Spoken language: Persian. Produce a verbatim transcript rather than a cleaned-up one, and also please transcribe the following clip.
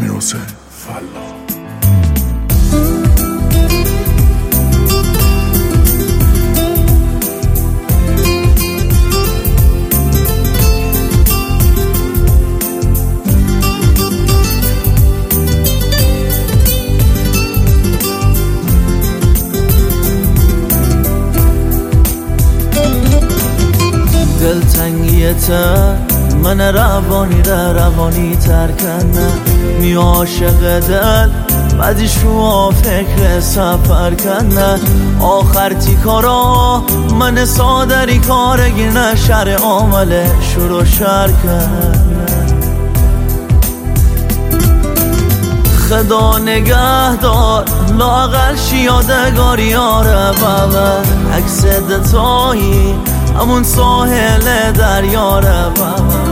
امیرحسین فلاح. دلتنگیته من روانی را روانی تر کنه می عاشق دل بعدی شما فکر سفر کنه آخر تی کارا من سادری کارگینه شر عامل شروع شر کنه خدا نگه دار لاغل شیادگاری آره بابا عکس دتایی همون ساحل دریاره بابا